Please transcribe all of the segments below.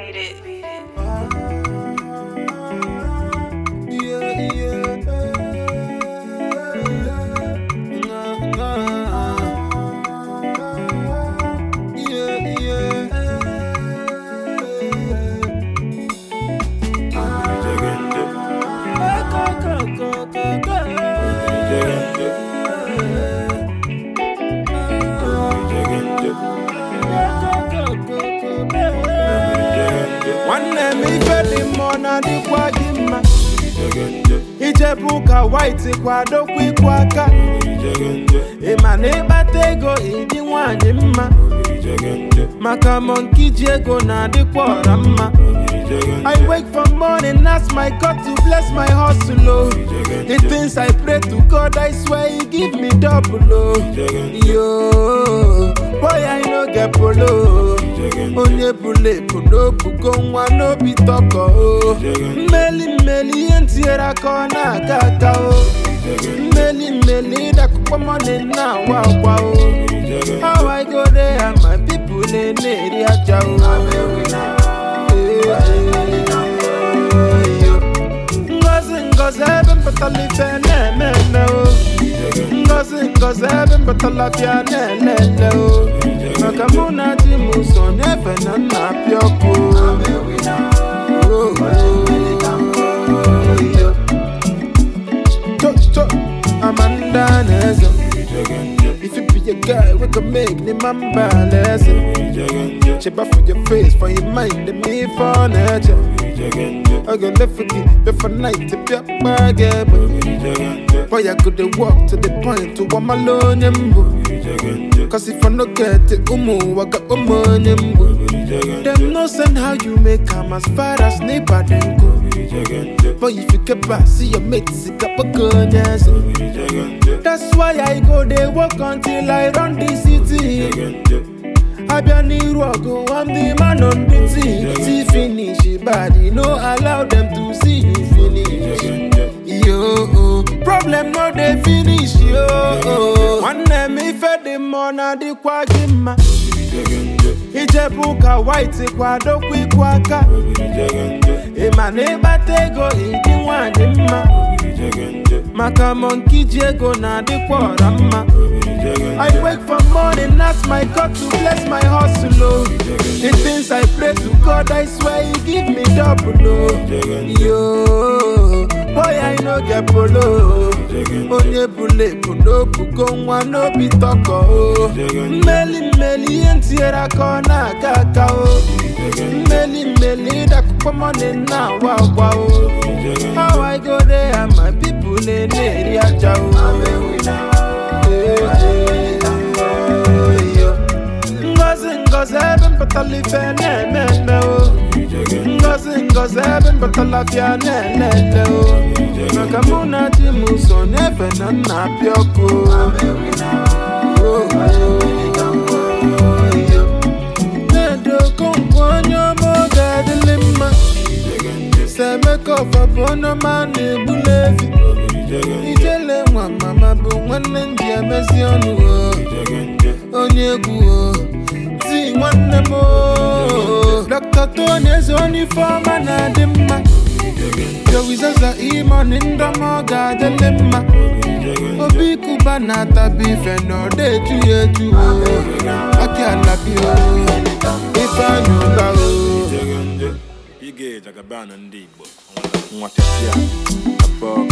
Beat it. One name if the mona di kwa gimma. Ijebuka white kwa do kwaka. Emane batego idi wanye mma. Maka monkey jego na di kwa rama. I wake from morning, ask my God to bless my hustle. Oh. The things I pray to God, I swear He give me double. Oh. Yo, boy I no get polo. Onye bule puno bugonwa no be toko. Oh. Meli entiera kona kaka. Oh. Meli da kupa money na wa. Oh. How I go there and my people in area jao. Ngozi eben batali fene meme o. Ngozi eben batala fia nene o. Makamuna di muson efe na napioko. Cho Amanda Nezo. If you be a guy, we can make the man balance. Cheba for your face, for your mind, and me for nature. I go left for you, left for night to be a bargain. Boy, I could walk to the point to one alone. Cause if I no get it, I got money. Them no send how you make come as far as neighbor then go. But if you get back, see your mates, it got a gun, yes. That's why I go there, walk until I run the city. I be an Irogo, I'm the man on duty. See finish, body, no allow them to see you finish. Yo, problem no they finish, yo. One name if the mona di kwa gimma. Ijebuka white kwa do kwaka. Emane batego idi wanye mma. Maka monkey jego na di kwa rama. I wake from morning, ask my God to bless my hustle. Oh. The things I pray to God, I swear He give me double. Oh. Yo, boy I no get polo. Onye bule puno bugonwa no be toko. Oh. Meli entiera kona kaka. Oh. Meli da kupa money na wa. Oh. How I go there and my people in area jao. Ngozi eben batali fene meme o. Ngozi eben batala fia nene o. Makamuna di muson efe na napioko. Nedo konkonyo mo gadelima. Seme kofa bono mani bulevi. Ijele mwa mama bu mwane ndiye mezi onu o. Onye guo Zi mwane mo Dr. Tony ezoni forma na dimma. Jowizaza ima nindama gadelema. Obi kuba na tabi feno de tuye tu. Aki alabi o Ifa nyuga o Ige jagabana ndibo Mwatepia Abog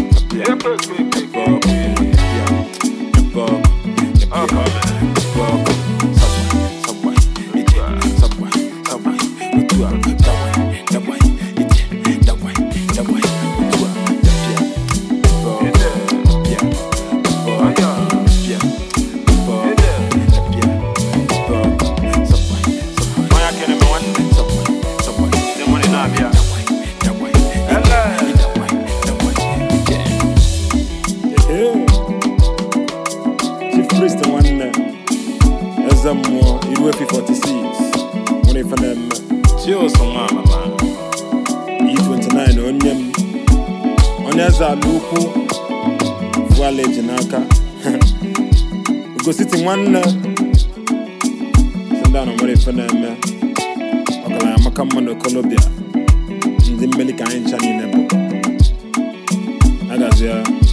Zammo, Iruefi 46. One for them. Chill some mama man. E29 onyem. Onyaza luku. Voile jinaka. Go sitting one. Send down on one for them. kama no Colombia. Ndi mmeli ka anyị ncha ni nebo. Agazia.